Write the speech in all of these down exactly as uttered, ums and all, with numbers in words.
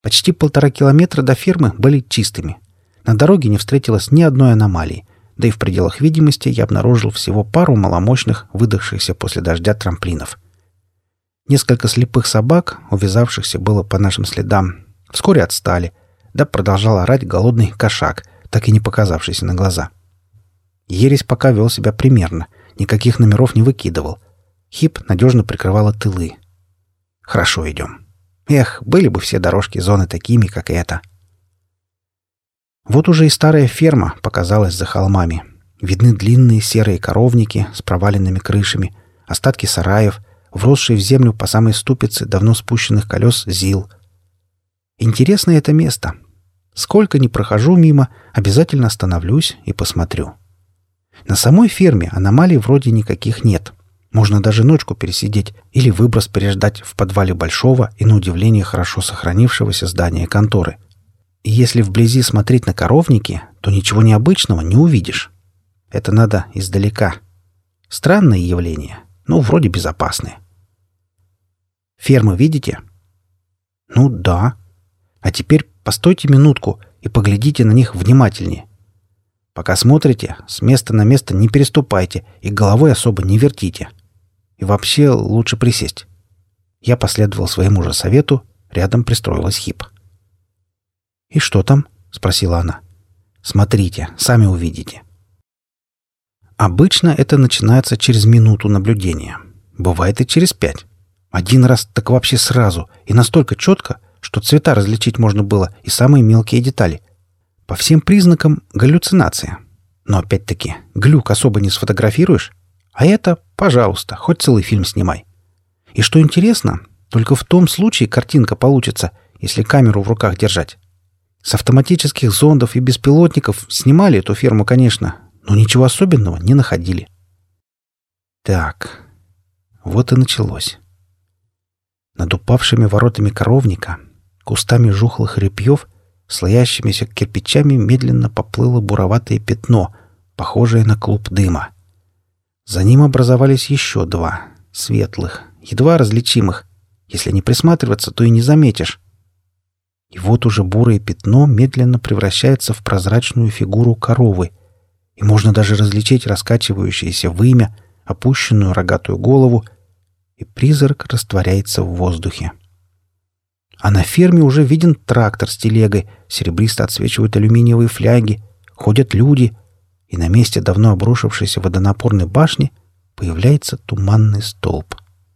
Почти полтора километра до фермы были чистыми. На дороге не встретилось ни одной аномалии, да и в пределах видимости я обнаружил всего пару маломощных, выдохшихся после дождя трамплинов. Несколько слепых собак, увязавшихся было по нашим следам, вскоре отстали, да продолжал орать голодный кошак, так и не показавшийся на глаза. Ересь пока вел себя примерно, никаких номеров не выкидывал. Хип надежно прикрывала тылы. Хорошо идем. Эх, были бы все дорожки зоны такими, как эта. Вот уже и старая ферма показалась за холмами. Видны длинные серые коровники с проваленными крышами, остатки сараев, вросшие в землю по самой ступице давно спущенных колес ЗИЛ. Интересное это место. Сколько ни прохожу мимо, обязательно остановлюсь и посмотрю. На самой ферме аномалий вроде никаких нет. Можно даже ночку пересидеть или выброс переждать в подвале большого и, на удивление, хорошо сохранившегося здания конторы. И если вблизи смотреть на коровники, то ничего необычного не увидишь. Это надо издалека. Странное явление, но вроде безопасное. Фермы видите? Ну да. А теперь постойте минутку и поглядите на них внимательнее. Пока смотрите, с места на место не переступайте и головой особо не вертите. И вообще лучше присесть. Я последовал своему же совету, рядом пристроилась Хип. «И что там?» — спросила она. «Смотрите, сами увидите». Обычно это начинается через минуту наблюдения. Бывает и через пять. Один раз так вообще сразу, и настолько четко, что цвета различить можно было и самые мелкие детали. По всем признакам галлюцинация. Но опять-таки, глюк особо не сфотографируешь, а это, пожалуйста, хоть целый фильм снимай. И что интересно, только в том случае картинка получится, если камеру в руках держать. С автоматических зондов и беспилотников снимали эту ферму, конечно, но ничего особенного не находили. Так, вот и началось. Над упавшими воротами коровника, кустами жухлых репьев, слоящимися кирпичами медленно поплыло буроватое пятно, похожее на клуб дыма. За ним образовались еще два, светлых, едва различимых. Если не присматриваться, то и не заметишь. И вот уже бурое пятно медленно превращается в прозрачную фигуру коровы, и можно даже различить раскачивающееся вымя, опущенную рогатую голову, и призрак растворяется в воздухе. А на ферме уже виден трактор с телегой, серебристо отсвечивают алюминиевые фляги, ходят люди, и на месте давно обрушившейся водонапорной башни появляется туманный столб.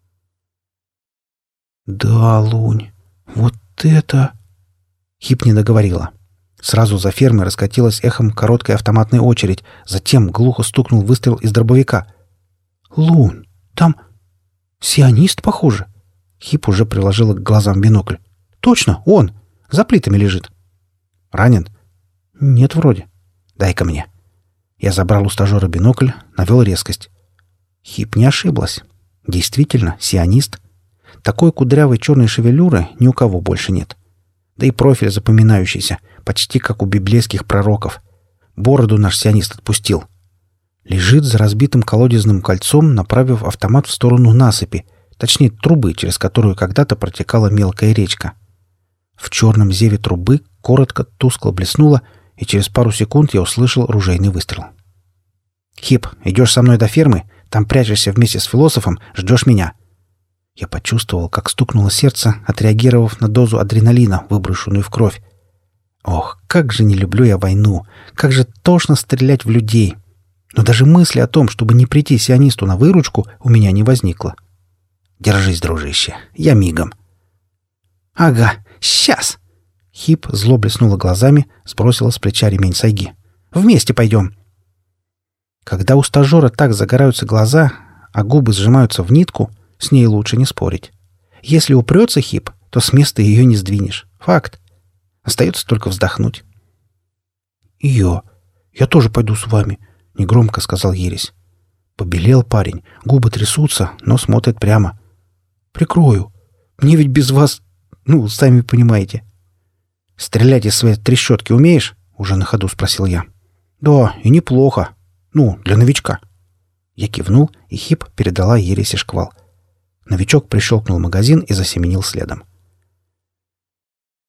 «Да, Лунь, вот это...» Хип не договорила. Сразу за фермой раскатилась эхом короткая автоматная очередь, затем глухо стукнул выстрел из дробовика. «Лунь, там сионист, похоже». Хип уже приложила к глазам бинокль. «Точно, он! За плитами лежит». «Ранен?» «Нет, вроде». «Дай-ка мне». Я забрал у стажера бинокль, навел резкость. Хип не ошиблась. Действительно, сионист. Такой кудрявой черной шевелюры ни у кого больше нет. Да и профиль запоминающийся, почти как у библейских пророков. Бороду наш сионист отпустил. Лежит за разбитым колодезным кольцом, направив автомат в сторону насыпи, точнее трубы, через которую когда-то протекала мелкая речка. В черном зеве трубы коротко, тускло блеснуло, и через пару секунд я услышал ружейный выстрел. «Хип, идешь со мной до фермы, там прячешься вместе с философом, ждешь меня». Я почувствовал, как стукнуло сердце, отреагировав на дозу адреналина, выброшенную в кровь. Ох, как же не люблю я войну, как же тошно стрелять в людей. Но даже мысли о том, чтобы не прийти сионисту на выручку, у меня не возникло. «Держись, дружище, я мигом». «Ага, сейчас!» Хип зло блеснула глазами, сбросила с плеча ремень сайги. «Вместе пойдем!» Когда у стажера так загораются глаза, а губы сжимаются в нитку, с ней лучше не спорить. Если упрется Хип, то с места ее не сдвинешь. Факт. Остается только вздохнуть. «Я... я тоже пойду с вами», — негромко сказал Ересь. Побелел парень, губы трясутся, но смотрит прямо. «Прикрою. Мне ведь без вас... ну, сами понимаете». «Стрелять из своей трещотки умеешь?» — уже на ходу спросил я. «Да, и неплохо. Ну, для новичка». Я кивнул, и Хип передала Ересе шквал. Новичок прищелкнул магазин и засеменил следом.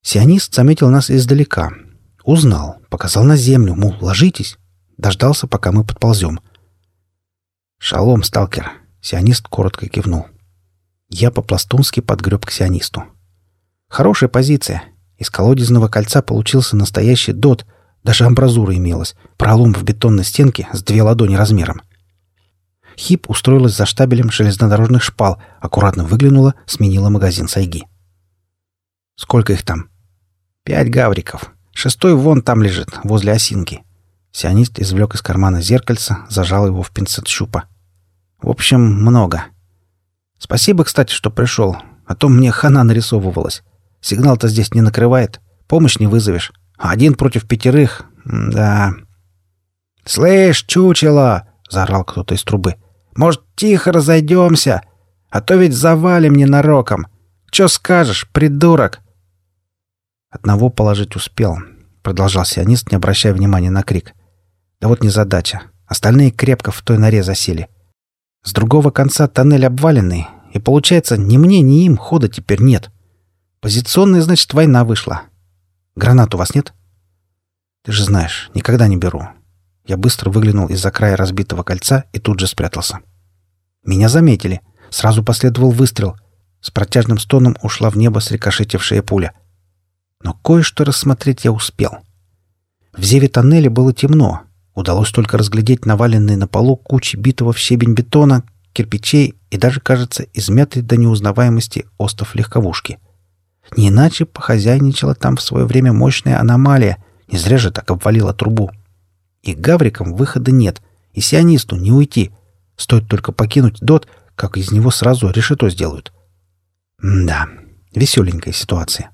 Сионист заметил нас издалека. Узнал, показал на землю, мол, ложитесь. Дождался, пока мы подползем. «Шалом, сталкер!» — сионист коротко кивнул. Я по-пластунски подгреб к сионисту. Хорошая позиция. Из колодезного кольца получился настоящий дот, даже амбразура имелась, пролом в бетонной стенке с две ладони размером. Хип устроилась за штабелем железнодорожных шпал, аккуратно выглянула, сменила магазин сайги. «Сколько их там?» «Пять гавриков. Шестой вон там лежит, возле осинки». Сионист извлек из кармана зеркальца, зажал его в пинцет щупа. «В общем, много. Спасибо, кстати, что пришел, а то мне хана нарисовывалась. Сигнал-то здесь не накрывает, помощь не вызовешь. А один против пятерых... Да...» «Слышь, чучело!» — заорал кто-то из трубы. «Может, тихо разойдемся? А то ведь завалим ненароком. Че скажешь, придурок?» «Одного положить успел», — продолжал сионист, не обращая внимания на крик. «Да вот незадача. Остальные крепко в той норе засели. С другого конца тоннель обваленный, и получается, ни мне, ни им хода теперь нет. Позиционная, значит, война вышла. Гранат у вас нет?» «Ты же знаешь, никогда не беру». Я быстро выглянул из-за края разбитого кольца и тут же спрятался. Меня заметили. Сразу последовал выстрел. С протяжным стоном ушла в небо срикошетившая пуля. Но кое-что рассмотреть я успел. В зеве тоннеля было темно. Удалось только разглядеть наваленные на полу кучи битого в щебень бетона, кирпичей и даже, кажется, измятый до неузнаваемости остов легковушки. Не иначе похозяйничала там в свое время мощная аномалия. Не зря же так обвалила трубу. И гаврикам выхода нет, и сионисту не уйти. Стоит только покинуть дот, как из него сразу решето сделают. М-да, веселенькая ситуация.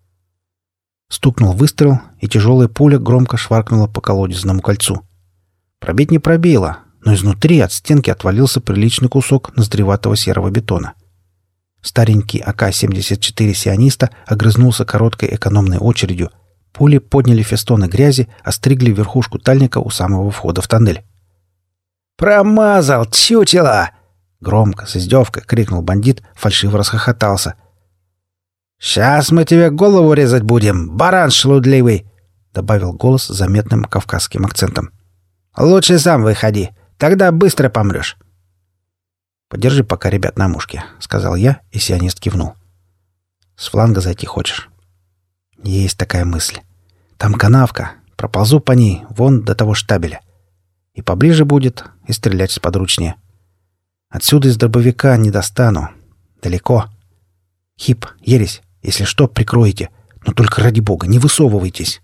Стукнул выстрел, и тяжелая пуля громко шваркнула по колодезному кольцу. Пробить не пробило, но изнутри от стенки отвалился приличный кусок ноздреватого серого бетона. Старенький А К семьдесят четыре сиониста огрызнулся короткой экономной очередью. Пули подняли фестоны грязи, остригли верхушку тальника у самого входа в тоннель. «Промазал, чучело!» Громко, с издевкой крикнул бандит, фальшиво расхохотался. «Сейчас мы тебе голову резать будем, баран шлудливый!» добавил голос с заметным кавказским акцентом. «Лучше сам выходи, тогда быстро помрешь». «Подержи пока ребят на мушке», — сказал я, и сионист кивнул. «С фланга зайти хочешь?» «Есть такая мысль. Там канавка. Проползу по ней вон до того штабеля. И поближе будет, и стрелять сподручнее. Отсюда из дробовика не достану. Далеко. Хип, ересь, если что, прикроете. Но только ради бога, не высовывайтесь».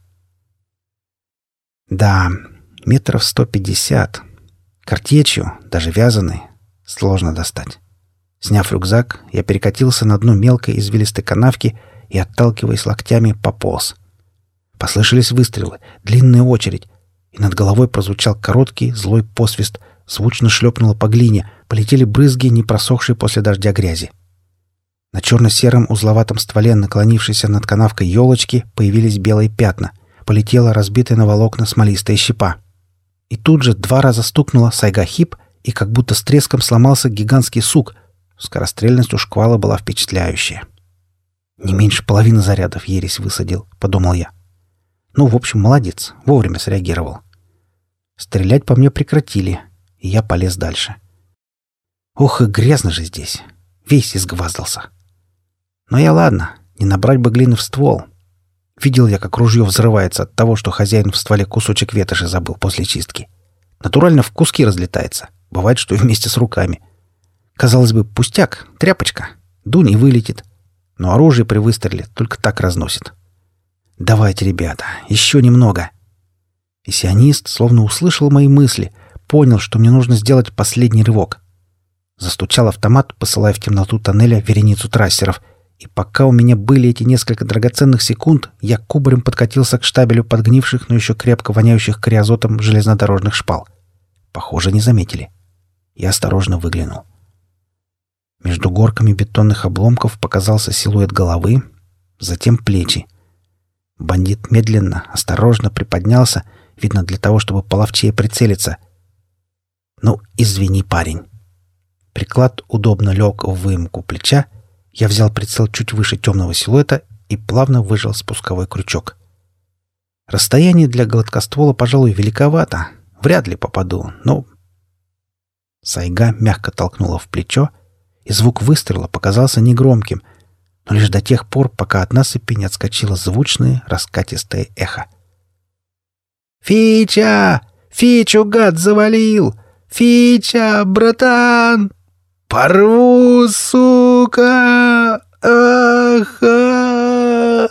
Да, метров сто пятьдесят. Картечью, даже вязаной, сложно достать. Сняв рюкзак, я перекатился на дно мелкой извилистой канавки и, отталкиваясь локтями, пополз. Послышались выстрелы, длинная очередь, и над головой прозвучал короткий, злой посвист, звучно шлепнуло по глине, полетели брызги, не просохшей после дождя грязи. На черно-сером узловатом стволе, наклонившейся над канавкой елочки, появились белые пятна, полетела разбитая на волокна смолистая щепа. И тут же два раза стукнула сайга Хип, и как будто с треском сломался гигантский сук. Скорострельность у шквала была впечатляющая. «Не меньше половины зарядов ересь высадил», — подумал я. Ну, в общем, молодец, вовремя среагировал. Стрелять по мне прекратили, и я полез дальше. Ох, и грязно же здесь. Весь изгваздался. Но я ладно, не набрать бы глины в ствол. Видел я, как ружье взрывается от того, что хозяин в стволе кусочек ветоши забыл после чистки. Натурально в куски разлетается. Бывает, что и вместе с руками. Казалось бы, пустяк, тряпочка. Дунь и вылетит. Но оружие при выстреле только так разносит. «Давайте, ребята, еще немного». И сионист словно услышал мои мысли, понял, что мне нужно сделать последний рывок. Застучал автомат, посылая в темноту тоннеля вереницу трассеров, и пока у меня были эти несколько драгоценных секунд, я кубарем подкатился к штабелю подгнивших, но еще крепко воняющих криозотом железнодорожных шпал. Похоже, не заметили. Я осторожно выглянул. Между горками бетонных обломков показался силуэт головы, затем плечи. Бандит медленно, осторожно приподнялся, видно, для того, чтобы половчее прицелиться. «Ну, извини, парень». Приклад удобно лег в выемку плеча, я взял прицел чуть выше темного силуэта и плавно выжал спусковой крючок. Расстояние для гладкоствола, пожалуй, великовато. Вряд ли попаду, но... Сайга мягко толкнула в плечо, и звук выстрела показался негромким, но лишь до тех пор, пока от насыпи не отскочило звучное раскатистое эхо. «Фича! Фичу, гад, завалил! Фича, братан! Порву, сука! Аха!»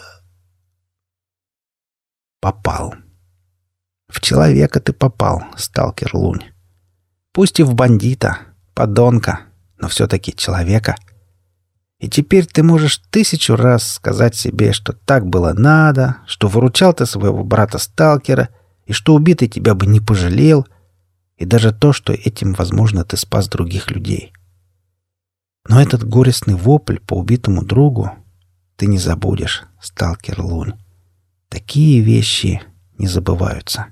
Попал. В человека ты попал, сталкер Лунь. Пусть и в бандита, подонка, но все-таки человека. И теперь ты можешь тысячу раз сказать себе, что так было надо, что выручал ты своего брата-сталкера, и что убитый тебя бы не пожалел, и даже то, что этим, возможно, ты спас других людей. Но этот горестный вопль по убитому другу ты не забудешь, сталкер Лунь. Такие вещи не забываются.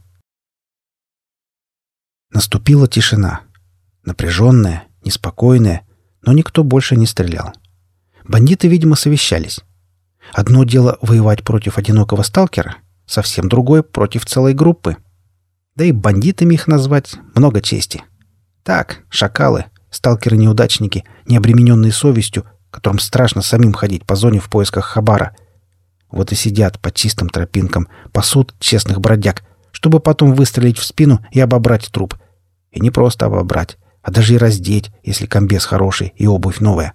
Наступила тишина. Напряженная, неспокойная, но никто больше не стрелял. Бандиты, видимо, совещались. Одно дело воевать против одинокого сталкера, совсем другое — против целой группы. Да и бандитами их назвать много чести. Так, шакалы, сталкеры-неудачники, не обремененные совестью, которым страшно самим ходить по зоне в поисках хабара. Вот и сидят по чистым тропинкам, пасут честных бродяг, чтобы потом выстрелить в спину и обобрать труп. И не просто обобрать, а даже и раздеть, если комбез хороший и обувь новая.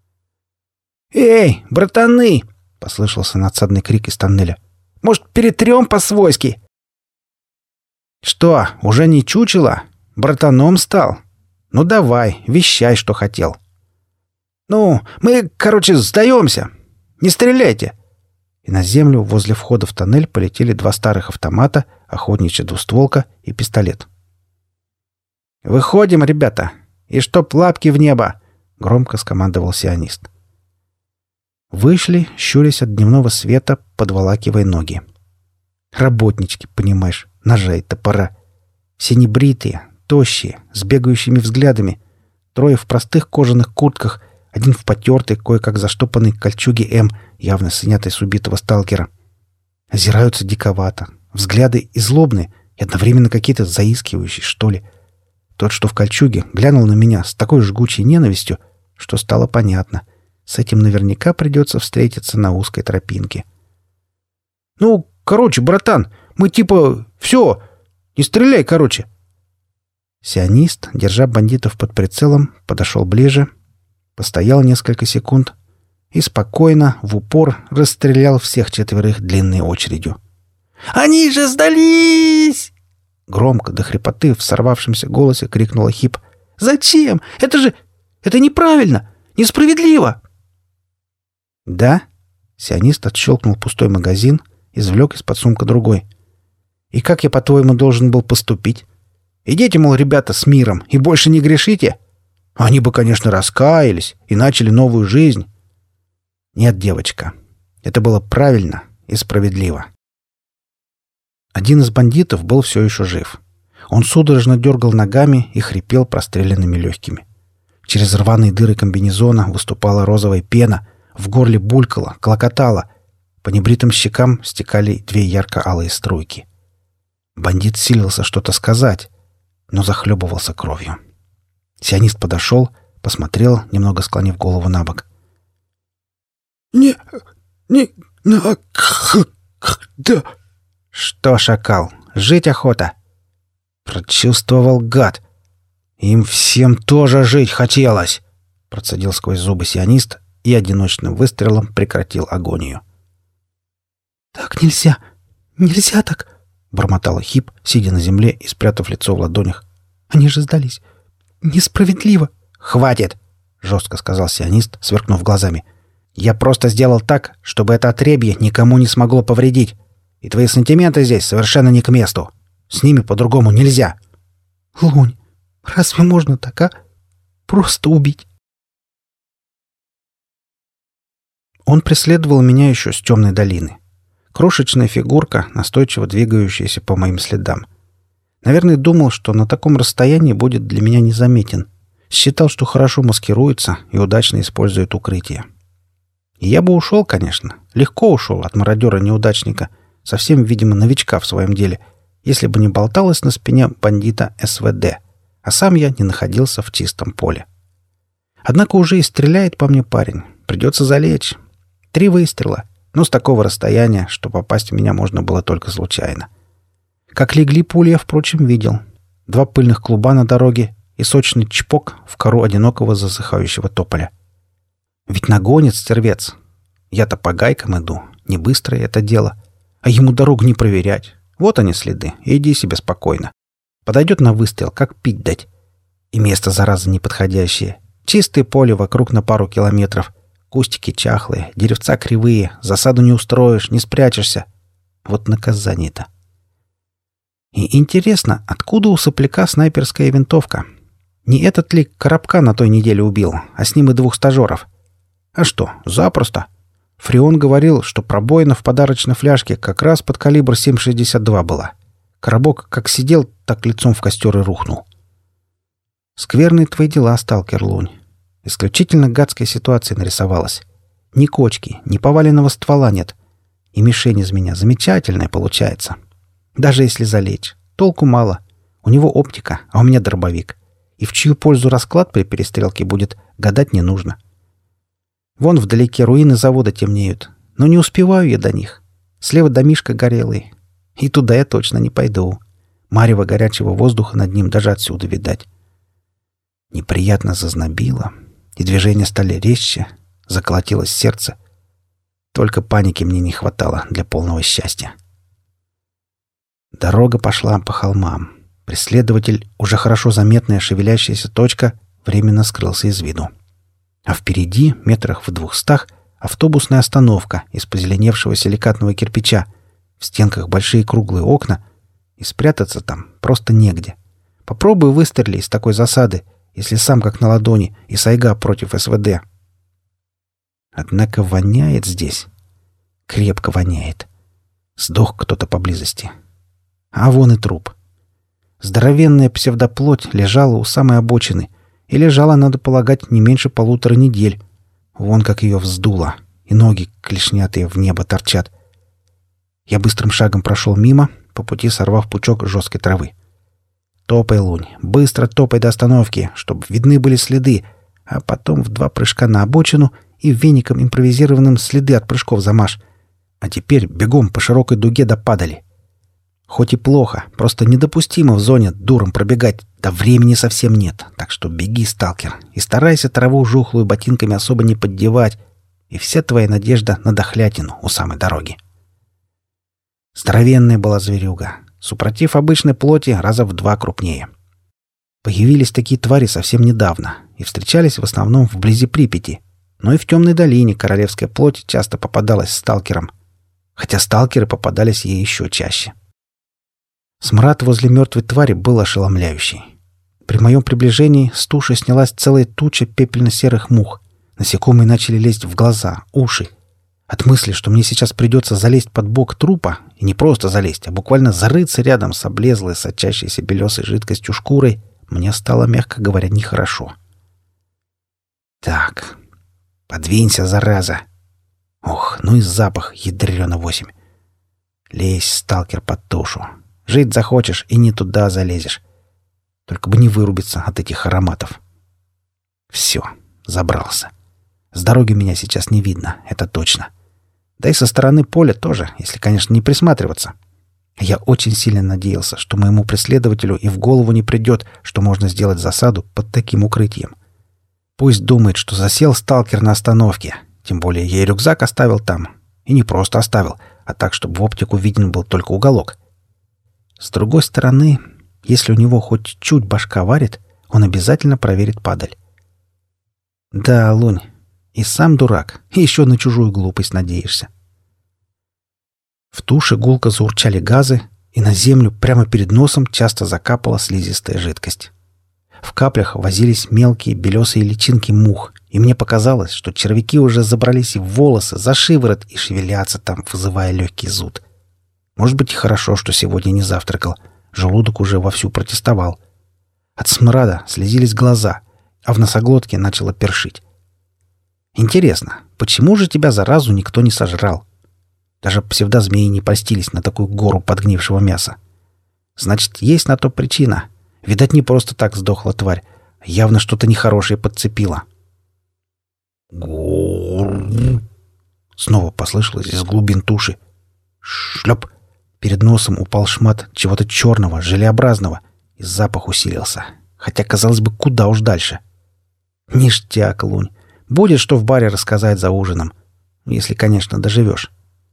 «Эй, братаны!» — послышался надсадный крик из тоннеля. «Может, перетрем по-свойски?» «Что, уже не чучело? Братаном стал? Ну давай, вещай, что хотел». «Ну, мы, короче, сдаемся. Не стреляйте!» И на землю возле входа в тоннель полетели два старых автомата, охотничья двустволка и пистолет. «Выходим, ребята! И чтоб лапки в небо!» — громко скомандовал сионист. Вышли, щурясь от дневного света, подволакивая ноги. Работнички, понимаешь, ножа и топора. Все небритые, тощие, с бегающими взглядами. Трое в простых кожаных куртках, один в потертой, кое-как заштопанной кольчуге М, явно снятой с убитого сталкера. Озираются диковато. Взгляды и злобные, и одновременно какие-то заискивающие, что ли. Тот, что в кольчуге, глянул на меня с такой жгучей ненавистью, что стало понятно. С этим наверняка придется встретиться на узкой тропинке. «Ну, короче, братан, мы типа... все! Не стреляй, короче!» Сионист, держа бандитов под прицелом, подошел ближе, постоял несколько секунд и спокойно, в упор, расстрелял всех четверых длинной очередью. «Они же сдались!» Громко, до хрипоты, в сорвавшемся голосе крикнула Хип. «Зачем? Это же... это неправильно! Несправедливо!» «Да?» — сионист отщелкнул пустой магазин, извлек из-под сумка другой. «И как я, по-твоему, должен был поступить? Идите, мол, ребята, с миром, и больше не грешите? Они бы, конечно, раскаялись и начали новую жизнь». «Нет, девочка, это было правильно и справедливо». Один из бандитов был все еще жив. Он судорожно дергал ногами и хрипел простреленными легкими. Через рваные дыры комбинезона выступала розовая пена, в горле булькало, клокотало. По небритым щекам стекали две ярко-алые струйки. Бандит силился что-то сказать, но захлебывался кровью. Сионист подошел, посмотрел, немного склонив голову на бок. «Не... не... на... да...» «Что, шакал, жить охота?» «Прочувствовал, гад. Им всем тоже жить хотелось!» Процедил сквозь зубы сионист и одиночным выстрелом прекратил агонию. «Так нельзя! Нельзя так!» — бормотала Хип, сидя на земле и спрятав лицо в ладонях. «Они же сдались! Несправедливо!» «Хватит!» — жестко сказал сионист, сверкнув глазами. «Я просто сделал так, чтобы это отребье никому не смогло повредить. И твои сантименты здесь совершенно не к месту. С ними по-другому нельзя». «Лунь, разве можно так, а? Просто убить?» Он преследовал меня еще с темной долины. Крошечная фигурка, настойчиво двигающаяся по моим следам. Наверное, думал, что на таком расстоянии будет для меня незаметен. Считал, что хорошо маскируется и удачно использует укрытие. И я бы ушел, конечно, легко ушел от мародера-неудачника, совсем, видимо, новичка в своем деле, если бы не болталось на спине бандита СВД, а сам я не находился в чистом поле. Однако уже и стреляет по мне парень. Придется залечь. Три выстрела, но с такого расстояния, что попасть в меня можно было только случайно. Как легли пули, я, впрочем, видел. Два пыльных клуба на дороге и сочный чпок в кору одинокого засыхающего тополя. Ведь нагонит стервец. Я-то по гайкам иду, не быстрое это дело. А ему дорогу не проверять. Вот они следы, иди себе спокойно. Подойдет на выстрел, как пить дать. И место, зараза, неподходящее. Чистое поле вокруг на пару километров. Кустики чахлые, деревца кривые, засаду не устроишь, не спрячешься. Вот наказание-то. И интересно, откуда у сопляка снайперская винтовка? Не этот ли Коробка на той неделе убил, а с ним и двух стажеров? А что, запросто. Фреон говорил, что пробоина в подарочной фляжке как раз под калибр семь шестьдесят два была. Коробок как сидел, так лицом в костер и рухнул. Скверные твои дела, сталкер Лунь. Исключительно гадская ситуация нарисовалась. Ни кочки, ни поваленного ствола нет. И мишень из меня замечательная получается. Даже если залечь, толку мало. У него оптика, а у меня дробовик. И в чью пользу расклад при перестрелке будет, гадать не нужно. Вон вдалеке руины завода темнеют, но не успеваю я до них. Слева домишко горелый. И туда я точно не пойду. Марево горячего воздуха над ним даже отсюда видать. Неприятно зазнобило, и движения стали резче, заколотилось сердце. Только паники мне не хватало для полного счастья. Дорога пошла по холмам. Преследователь, уже хорошо заметная шевелящаяся точка, временно скрылся из виду. А впереди, метрах в двухстах, автобусная остановка из позеленевшего силикатного кирпича. В стенках большие круглые окна, и спрятаться там просто негде. Попробуй выстрели из такой засады, если сам как на ладони, и сайга против СВД. Однако воняет здесь. Крепко воняет. Сдох кто-то поблизости. А вон и труп. Здоровенная псевдоплоть лежала у самой обочины, и лежала, надо полагать, не меньше полутора недель. Вон как ее вздуло, и ноги клешнятые в небо торчат. Я быстрым шагом прошел мимо, по пути сорвав пучок жесткой травы. Топай, Лунь, быстро топай до остановки, чтобы видны были следы, а потом в два прыжка на обочину и веником импровизированным следы от прыжков замажь. А теперь бегом по широкой дуге до падали. Хоть и плохо, просто недопустимо в зоне дуром пробегать, да времени совсем нет, так что беги, сталкер, и старайся траву жухлую ботинками особо не поддевать, и вся твоя надежда на дохлятину у самой дороги. Здоровенная была зверюга, супротив обычной плоти раза в два крупнее. Появились такие твари совсем недавно и встречались в основном вблизи Припяти, но и в темной долине королевская плоть часто попадалась сталкерам, хотя сталкеры попадались ей еще чаще. Смрад возле мертвой твари был ошеломляющий. При моем приближении с туши снялась целая туча пепельно-серых мух. Насекомые начали лезть в глаза, уши. От мысли, что мне сейчас придется залезть под бок трупа, и не просто залезть, а буквально зарыться рядом с облезлой, сочащейся белесой жидкостью шкурой, мне стало, мягко говоря, нехорошо. Так, подвинься, зараза. Ох, ну и запах, ядрёна восемь. Лезь, сталкер, под тушу. Жить захочешь и не туда залезешь. Только бы не вырубиться от этих ароматов. Все, забрался. С дороги меня сейчас не видно, это точно. Да и со стороны поля тоже, если, конечно, не присматриваться. Я очень сильно надеялся, что моему преследователю и в голову не придет, что можно сделать засаду под таким укрытием. Пусть думает, что засел сталкер на остановке. Тем более я и рюкзак оставил там. И не просто оставил, а так, чтобы в оптику виден был только уголок. С другой стороны, если у него хоть чуть башка варит, он обязательно проверит падаль. Да, Лунь, и сам дурак, и еще на чужую глупость надеешься. В туше гулко заурчали газы, и на землю прямо перед носом часто закапала слизистая жидкость. В каплях возились мелкие белесые личинки мух, и мне показалось, что червяки уже забрались и в волосы, за шиворот и шевелятся там, вызывая легкий зуд. Может быть, и хорошо, что сегодня не завтракал. Желудок уже вовсю протестовал. От смрада слезились глаза, а в носоглотке начало першить. Интересно, почему же тебя заразу никто не сожрал? Даже псевдозмеи не постились на такую гору подгнившего мяса. Значит, есть на то причина. Видать, не просто так сдохла тварь. Явно что-то нехорошее подцепила. Гур. Снова послышалось из глубин туши. Шлеп. Перед носом упал шмат чего-то черного, желеобразного, и запах усилился. Хотя, казалось бы, куда уж дальше. Ништяк, Лунь. Будет что в баре рассказать за ужином. Если, конечно, доживешь.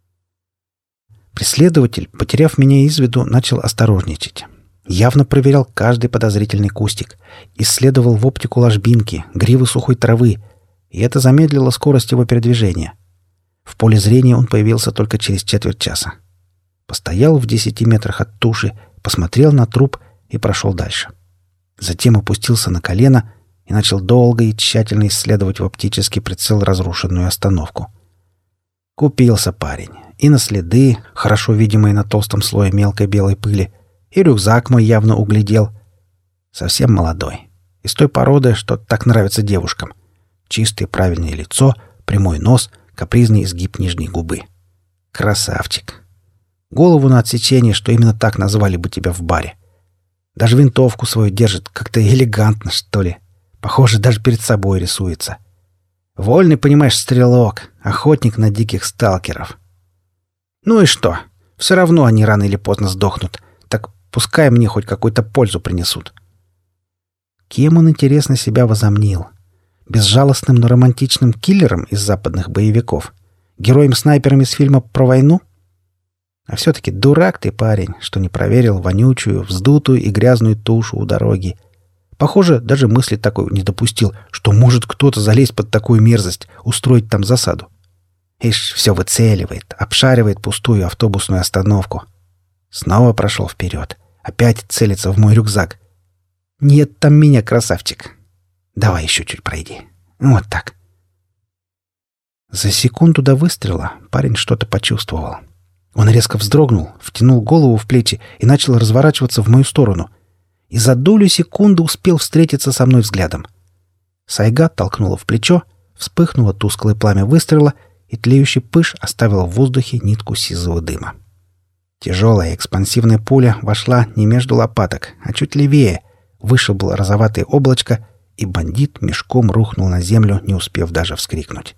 Преследователь, потеряв меня из виду, начал осторожничать. Явно проверял каждый подозрительный кустик. Исследовал в оптику ложбинки, гривы сухой травы. И это замедлило скорость его передвижения. В поле зрения он появился только через четверть часа. Постоял в десяти метрах от туши, посмотрел на труп и прошел дальше. Затем опустился на колено и начал долго и тщательно исследовать в оптический прицел разрушенную остановку. Купился парень. И на следы, хорошо видимые на толстом слое мелкой белой пыли, и рюкзак мой явно углядел. Совсем молодой. Из той породы, что так нравится девушкам. Чистое правильное лицо, прямой нос, капризный изгиб нижней губы. Красавчик. Голову на отсечение, что именно так назвали бы тебя в баре. Даже винтовку свою держит как-то элегантно, что ли. Похоже, даже перед собой рисуется. Вольный, понимаешь, стрелок, охотник на диких сталкеров. Ну и что? Все равно они рано или поздно сдохнут. Так пускай мне хоть какую-то пользу принесут. Кем он, интересно, себя возомнил? Безжалостным, но романтичным киллером из западных боевиков? Героем-снайпером из фильма про войну? А все-таки дурак ты, парень, что не проверил вонючую, вздутую и грязную тушу у дороги. Похоже, даже мысли такой не допустил, что может кто-то залезть под такую мерзость, устроить там засаду. Ишь, все выцеливает, обшаривает пустую автобусную остановку. Снова прошел вперед. Опять целится в мой рюкзак. Нет там меня, красавчик. Давай еще чуть пройди. Вот так. За секунду до выстрела парень что-то почувствовал. Он резко вздрогнул, втянул голову в плечи и начал разворачиваться в мою сторону. И за долю секунды успел встретиться со мной взглядом. Сайга толкнула в плечо, вспыхнуло тусклое пламя выстрела, и тлеющий пыш оставил в воздухе нитку сизого дыма. Тяжелая экспансивная пуля вошла не между лопаток, а чуть левее, вышибло розоватое облачко, и бандит мешком рухнул на землю, не успев даже вскрикнуть.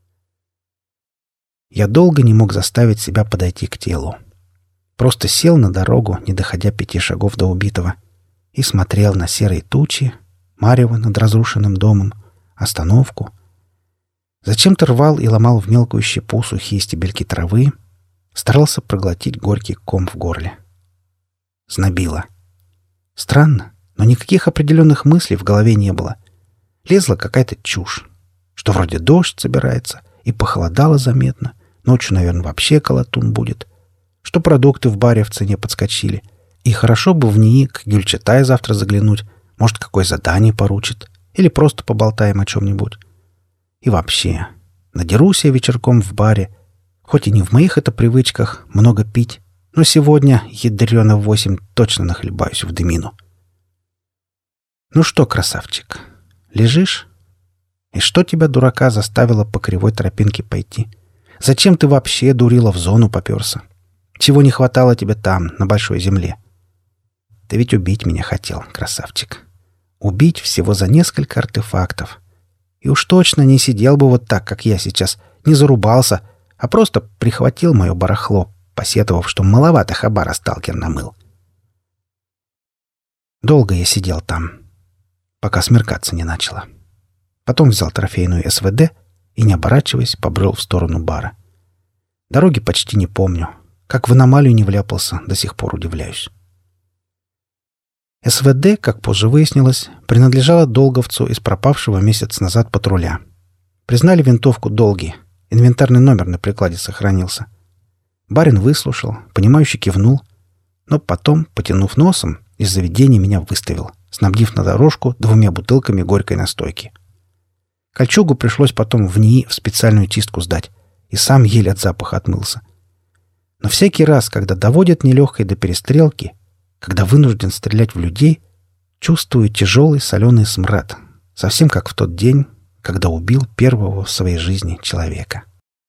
Я долго не мог заставить себя подойти к телу. Просто сел на дорогу, не доходя пяти шагов до убитого, и смотрел на серые тучи, марево над разрушенным домом, остановку. Зачем-то рвал и ломал в мелкую щепу сухие стебельки травы, старался проглотить горький ком в горле. Знобило. Странно, но никаких определенных мыслей в голове не было. Лезла какая-то чушь, что вроде дождь собирается, и похолодало заметно, ночью, наверное, вообще колотун будет, что продукты в баре в цене подскочили, и хорошо бы в НИИ к Гюльчатай завтра заглянуть, может, какое задание поручит, или просто поболтаем о чем-нибудь. И вообще, надерусь я вечерком в баре, хоть и не в моих это привычках много пить, но сегодня, ядрёно в восемь, точно нахлебаюсь в дымину. Ну что, красавчик, лежишь? И что тебя, дурака, заставило по кривой тропинке пойти? Зачем ты вообще, дурила, в зону попёрся? Чего не хватало тебе там, на большой земле? Ты ведь убить меня хотел, красавчик. Убить всего за несколько артефактов. И уж точно не сидел бы вот так, как я сейчас, не зарубался, а просто прихватил мое барахло, посетовав, что маловато хабара сталкер намыл. Долго я сидел там, пока смеркаться не начало. Потом взял трофейную эс вэ дэ и, не оборачиваясь, побрел в сторону бара. Дороги почти не помню. Как в аномалию не вляпался, до сих пор удивляюсь. эс вэ дэ, как позже выяснилось, принадлежала долговцу из пропавшего месяц назад патруля. Признали винтовку долги. Инвентарный номер на прикладе сохранился. Барин выслушал, понимающе кивнул, но потом, потянув носом, из заведения меня выставил, снабдив на дорожку двумя бутылками горькой настойки. Кольчугу пришлось потом в НИИ в специальную чистку сдать, и сам еле от запаха отмылся. Но всякий раз, когда доводят нелегкой до перестрелки, когда вынужден стрелять в людей, чувствую тяжелый соленый смрад, совсем как в тот день, когда убил первого в своей жизни человека.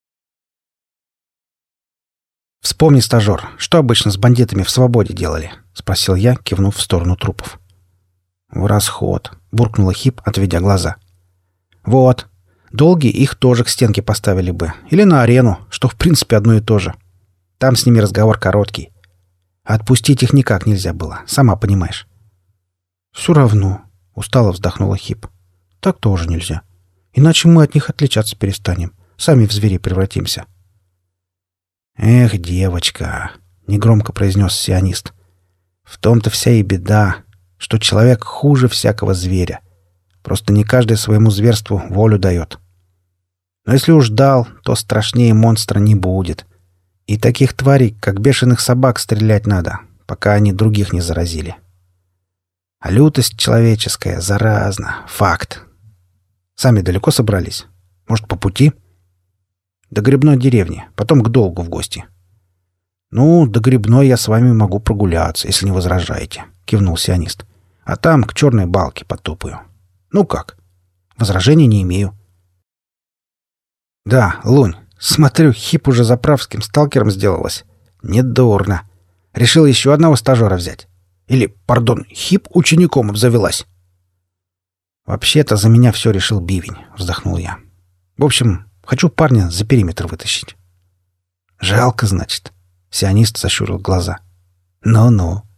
«Вспомни, стажер, что обычно с бандитами в свободе делали?» — спросил я, кивнув в сторону трупов. «В расход», — буркнула Хип, отведя глаза. «Вот. Долги их тоже к стенке поставили бы. Или на арену, что в принципе одно и то же. Там с ними разговор короткий. Отпустить их никак нельзя было, сама понимаешь». «Все равно», — устало вздохнула Хип. «Так тоже нельзя. Иначе мы от них отличаться перестанем. Сами в зверей превратимся». «Эх, девочка», — негромко произнес сионист, — «в том-то вся и беда, что человек хуже всякого зверя. Просто не каждый своему зверству волю дает. Но если уж дал, то страшнее монстра не будет. И таких тварей, как бешеных собак, стрелять надо, пока они других не заразили. А лютость человеческая заразна. Факт. Сами далеко собрались? Может, по пути?» «До Грибной деревни, потом к Долгу в гости». «Ну, до Грибной я с вами могу прогуляться, если не возражаете», — кивнул сионист. «А там к Черной Балке потопаю. Ну как? Возражений не имею». «Да, Лунь, смотрю, Хип уже заправским сталкером сделалась. Недурно. Решила еще одного стажера взять. Или, пардон, Хип учеником обзавелась». «Вообще-то за меня все решил Бивень», — вздохнул я. «В общем, хочу парня за периметр вытащить». «Жалко, значит?» — сионист сощурил глаза. «Ну-ну.